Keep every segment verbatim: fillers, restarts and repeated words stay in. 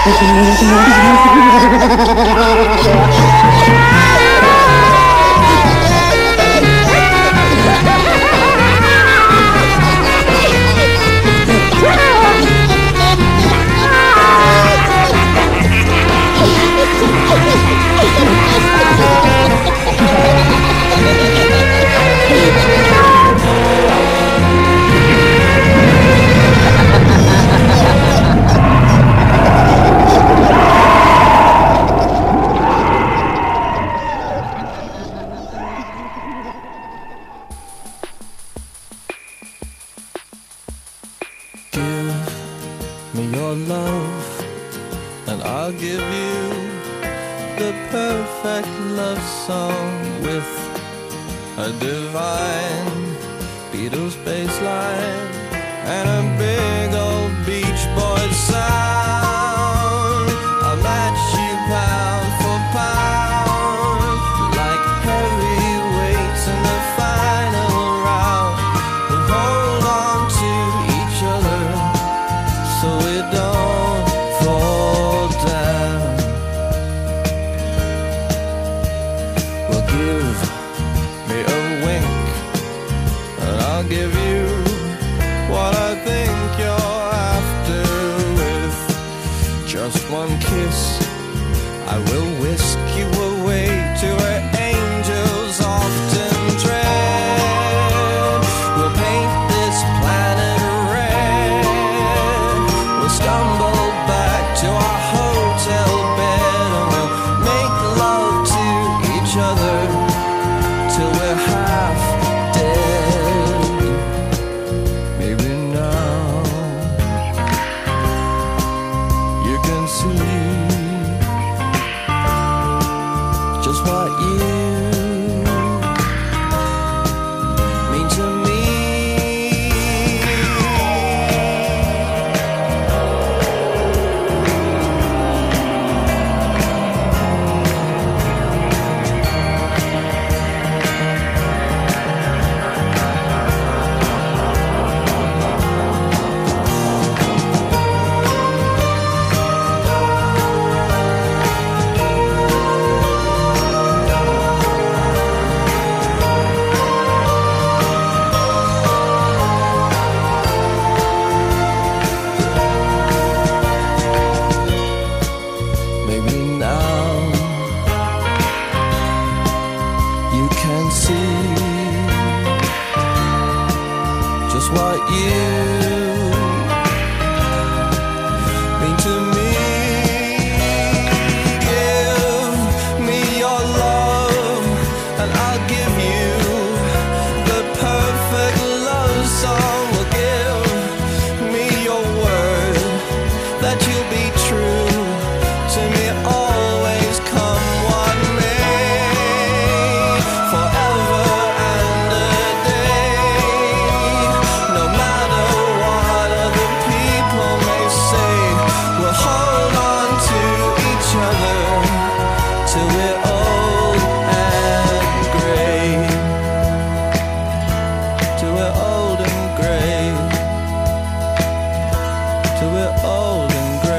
me your love, and I'll give you the perfect love song with a divine Beatles bass line and a big old Beach Boys sound. I'll match you pound for pound like heavyweights in the final round. We'll hold on to each other so we don't fall down. Well, give me a wink and I'll give you what I think you're after. With just one kiss I will whisk you away to where angels often tread. We'll paint this planet red. We'll stumble back to our hotel bed and we'll make love to each other till we're half dead. Maybe now you can see just what you mean to me. Maybe now you can see just what you mean to me. Give me your love and I'll give you the perfect love song. Well, give me your word that you'll be true to me, always come what may, forever and a day. No matter what other people may say, we'll hold on to each other till we're old and grey. Till we're old and grey. Till we're old and grey.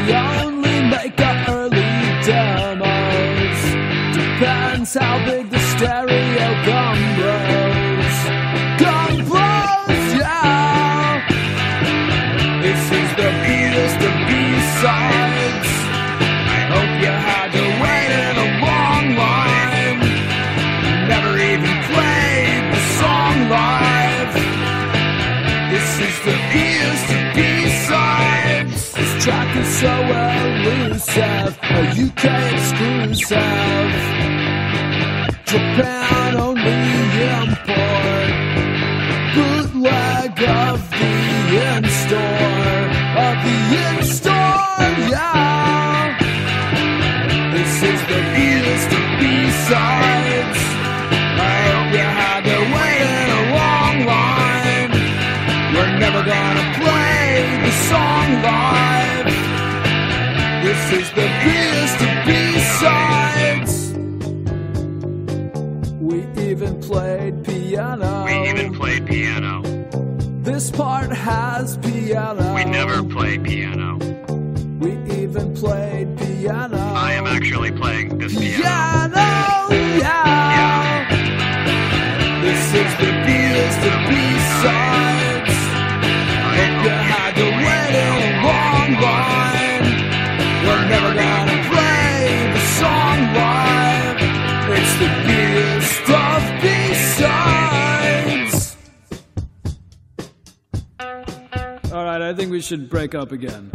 only make the early demos. Depends how big the stereo gum blows. Gum blows, yeah. This is the beatles, the B-sides. I hope you had to wait in a long line. Never even played the song live. This is the beatles, the B-sides. This track is so elusive, a U K exclusive. Japan only import. Bootleg of the in-store, of the in-store, yeah. This is the Beatles, the B-sides. I hope you had to wait in a long line. We're never gonna play the song live. This is the Beatles, the B-sides. We even played piano. We even played piano. This part has piano. We never play piano. We even played piano. I am actually playing this piano. Piano, yeah. Yeah. This is the Beatles, the B-sides. Hope you had to wait in a long line. We're never gonna play the song live. It's the Beatles of B-sides. All right, I think we should break up again.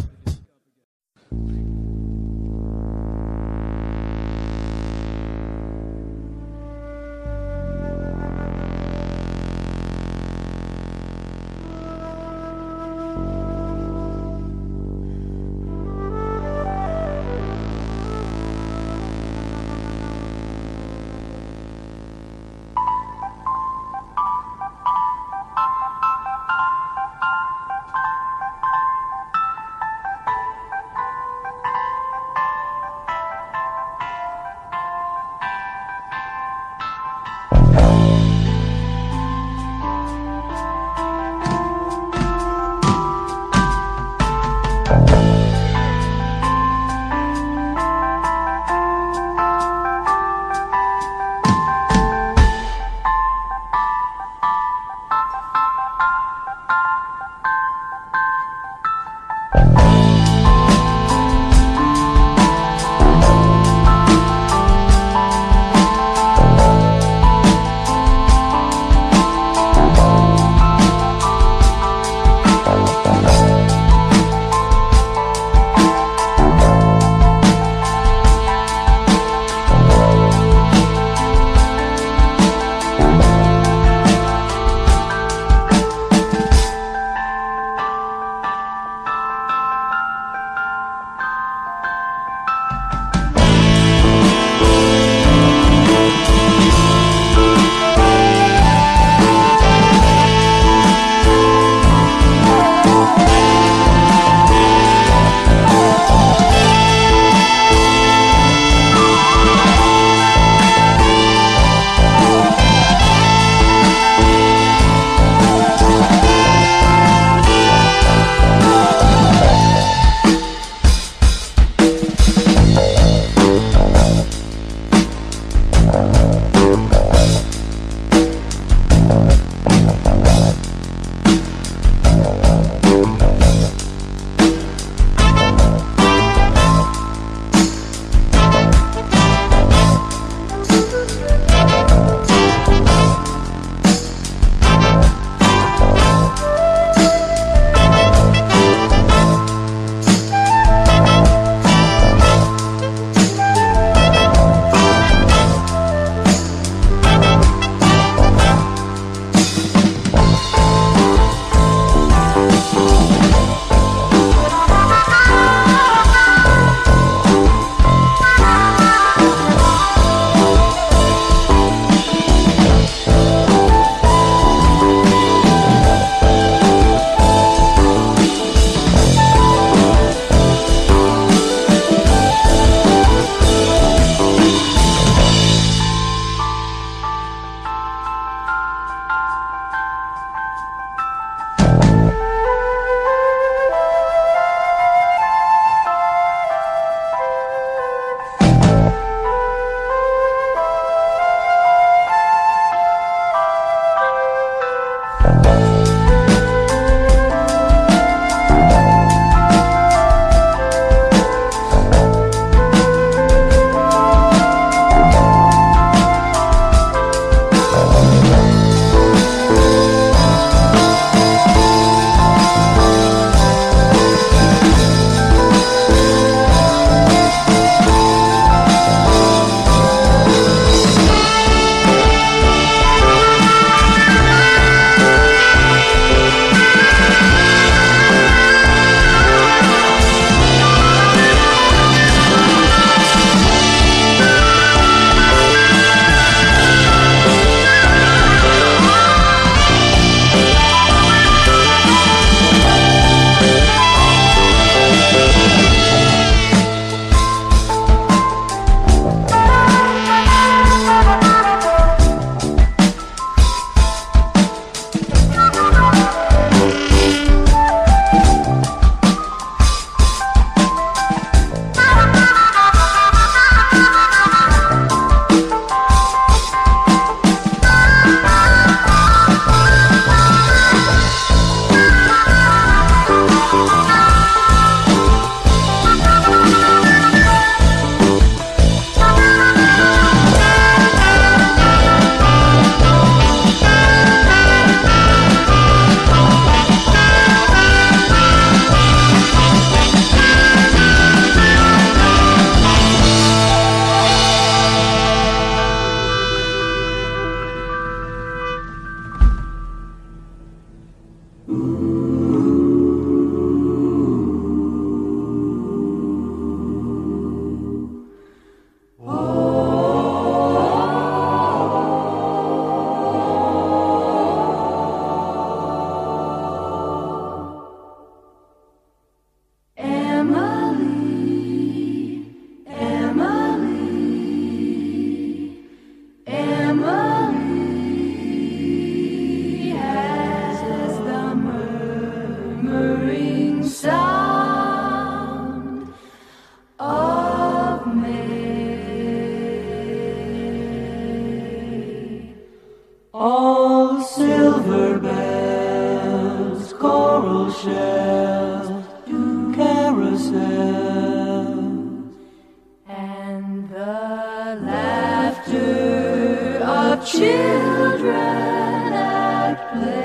children at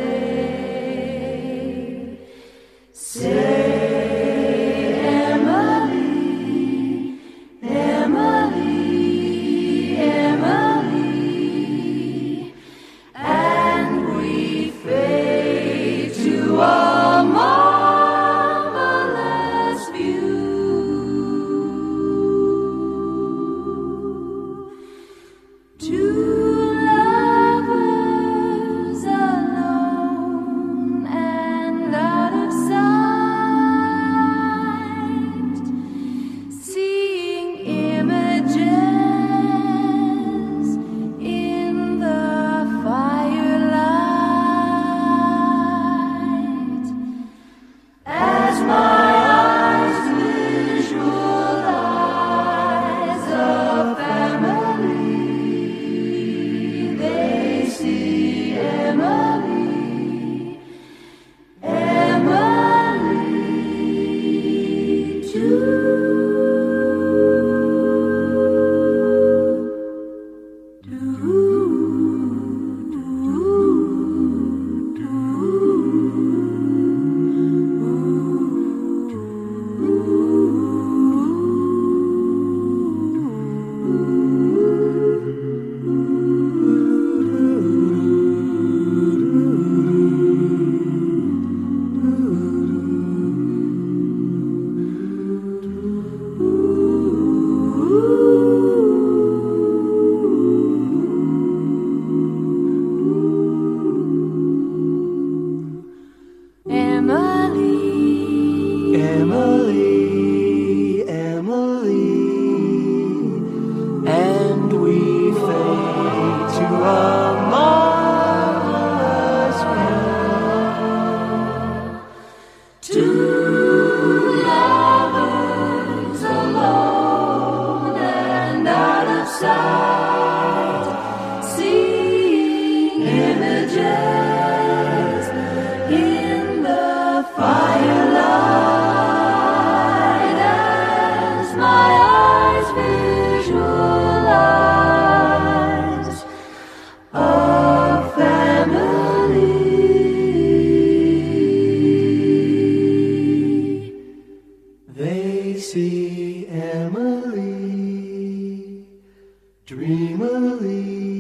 play. Say, Emily, Emily, Emily, and we fade to a marvelous view. Two lovers alone and out of sight, seeing images in the firelight. As my eyes visualize a family, they see Emily, Emily too. Emily, Emily, Emily, and we fade to a marvelous view. two lovers alone and out of sight, seeing images in the firelight. As my eyes visualize a family, They see Emily, dreamily.